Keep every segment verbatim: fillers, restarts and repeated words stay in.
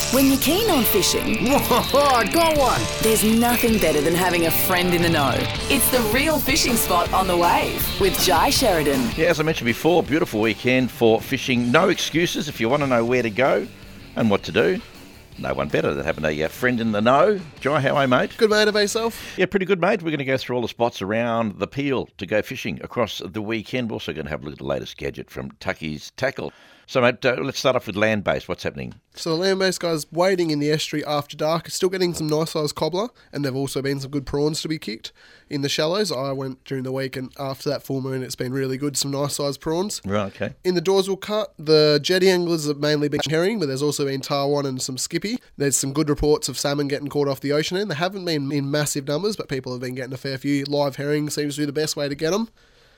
When you're keen on fishing, Whoa, I got one! there's nothing better than having a friend in the know. It's the Real Fishing Spot on the Wave with Jai Sheridan. Yeah, as I mentioned before, beautiful weekend for fishing. No excuses if you want to know where to go and what to do. No one better than having a uh, friend in the know. Jai, how are you, mate? Good mate of yourself? Yeah, pretty good, mate. We're going to go through all the spots around the Peel to go fishing across the weekend. We're also going to have a look at the latest gadget from Tucky's Tackle. So, mate, uh, let's start off with land-based. What's happening? So the land-based guys waiting in the estuary after dark are still getting some nice sized cobbler, and there've also been some good prawns to be kicked in the shallows. I went during the week, and after that full moon, it's been really good. Some nice sized prawns. Right, okay. In the Dawesville Cut, the jetty anglers have mainly been herring, but there's also been tarwhine and some skippy. There's some good reports of salmon getting caught off the ocean end. They haven't been in massive numbers, but people have been getting a fair few. Live herring seems to be the best way to get them.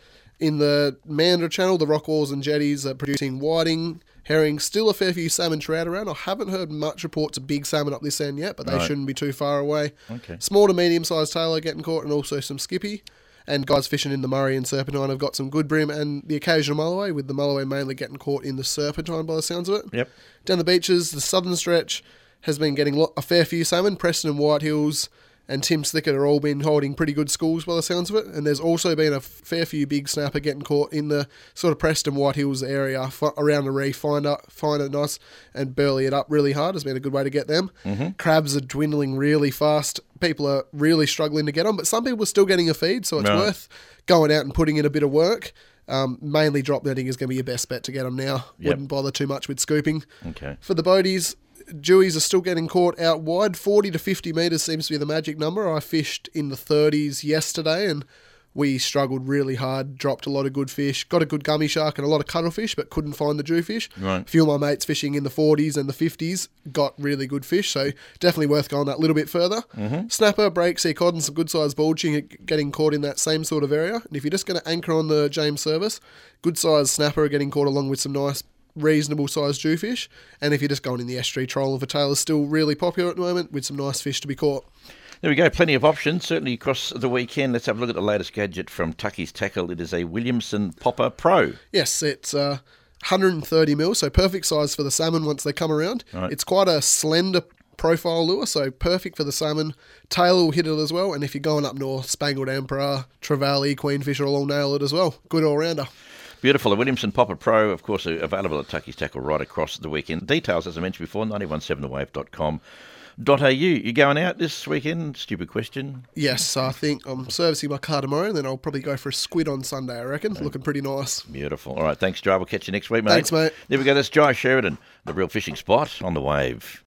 In the Meander Channel, the rock walls and jetties are producing whiting, herring, still a fair few salmon trout around. I haven't heard much reports of big salmon up this end yet, but they Right. shouldn't be too far away. Okay. Small to medium-sized tailor getting caught, and also some skippy. And guys fishing in the Murray and Serpentine have got some good brim and the occasional mulloway, with the mulloway mainly getting caught in the Serpentine by the sounds of it. Yep. Down the beaches, the southern stretch has been getting lo- a fair few salmon. Preston and White Hills and Tim Slickett are all been holding pretty good schools by the sounds of it. And there's also been a fair few big snapper getting caught in the sort of Preston White Hills area f- around the reef. Find it, find it nice and burley it up really hard has been a good way to get them. Mm-hmm. Crabs are dwindling really fast. People are really struggling to get them, but some people are still getting a feed, so it's Right. worth going out and putting in a bit of work. Um, mainly drop netting is going to be your best bet to get them now. Yep. Wouldn't bother too much with scooping. Okay. For the boaties, Dewies are still getting caught out wide. forty to fifty metres seems to be the magic number. I fished in the thirties yesterday and we struggled really hard, dropped a lot of good fish, got a good gummy shark and a lot of cuttlefish, but couldn't find the jewfish. Right. A few of my mates fishing in the forties and the fifties got really good fish, so definitely worth going that little bit further. Mm-hmm. Snapper, break, sea cod and some good sized bulging are getting caught in that same sort of area. And if you're just going to anchor on the James Service, good sized snapper are getting caught along with some nice reasonable sized jewfish, and if you're just going in the estuary, trolling for tail is still really popular at the moment with some nice fish to be caught. There we go, plenty of options, certainly across the weekend. Let's have a look at the latest gadget from Tucky's Tackle. It is a Williamson Popper Pro. Yes, it's uh, one hundred thirty mil, so perfect size for the salmon once they come around. Right. It's quite a slender profile lure, so perfect for the salmon. Tail will hit it as well, and if you're going up north, Spangled Emperor, Trevally, Queenfisher will all nail it as well. Good all-rounder. Beautiful. A Williamson Popper Pro, of course, are available at Tucky's Tackle right across the weekend. Details, as I mentioned before, nine one seven the wave dot com dot a u. You going out this weekend? Stupid question. Yes, I think I'm servicing my car tomorrow, and then I'll probably go for a squid on Sunday, I reckon. Looking pretty nice. Beautiful. All right, thanks, Jai. We'll catch you next week, mate. Thanks, mate. There we go. That's Jai Sheridan, the Real Fishing Spot on the Wave.